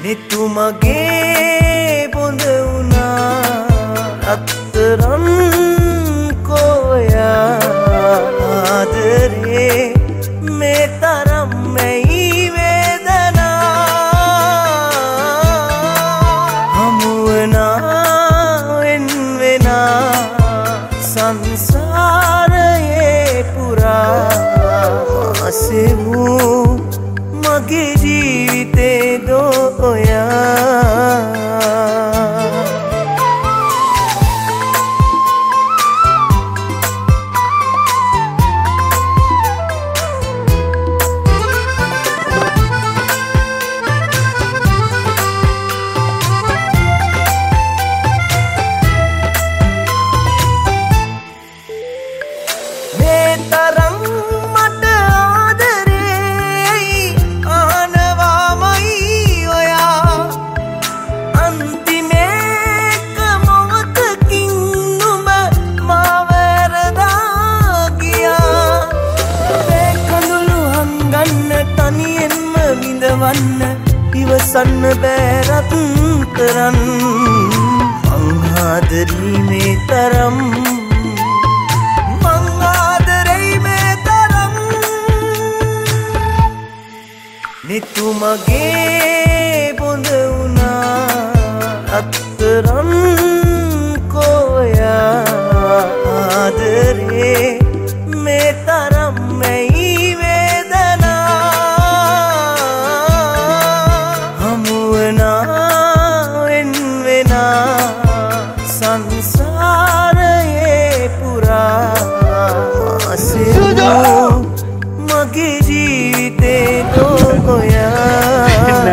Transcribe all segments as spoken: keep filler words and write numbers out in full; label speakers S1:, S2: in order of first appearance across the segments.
S1: නිතුමගේ බොඳ වුණා රත්තරන් කෝයා ආදරේ මේ තරම් මෙයි වේදනා හමුවනා වෙන් වෙනා සංසාරයේ පුරා මාසෙමු මගේ ජීවිතේ දෝයා ඉවසන්න බෑ රත්තරන් මං ආදරී මේ තරම් මං ආදරේ මේ තරම් නිතුමගේ බොඳ වුණා රත්තරන් කෝයා ආදරේ මේ තරම් මෙයි සංසාරයේ පුරා මාසෙමු මගේ ජීවිතේ දෝයා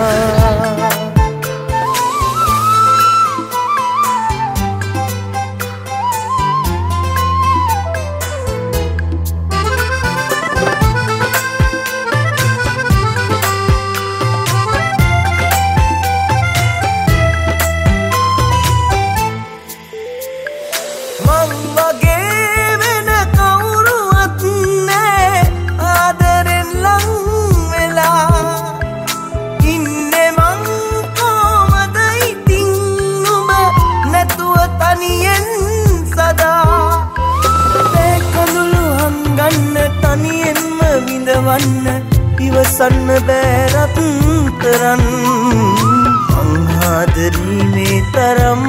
S1: ඉවසන්න බෑ රත්තරන් මං ආදරී මේ තරම්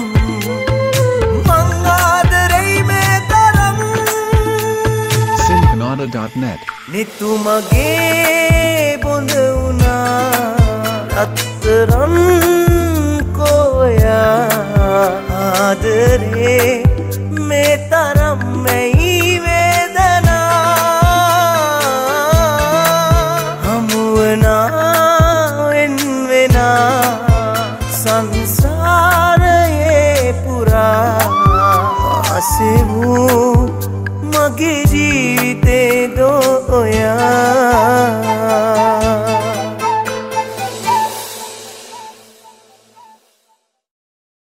S1: මං ආදරේ මේ තරම්
S2: Syncanada dot net
S1: නිතුමගේ බොඳ වුණා රත්තරන් කෝයා ආදරේ මේ තරම් මෙයි සංසාරයේ පුරා මාසෙමු මගේ ජීවිතේ දෝයා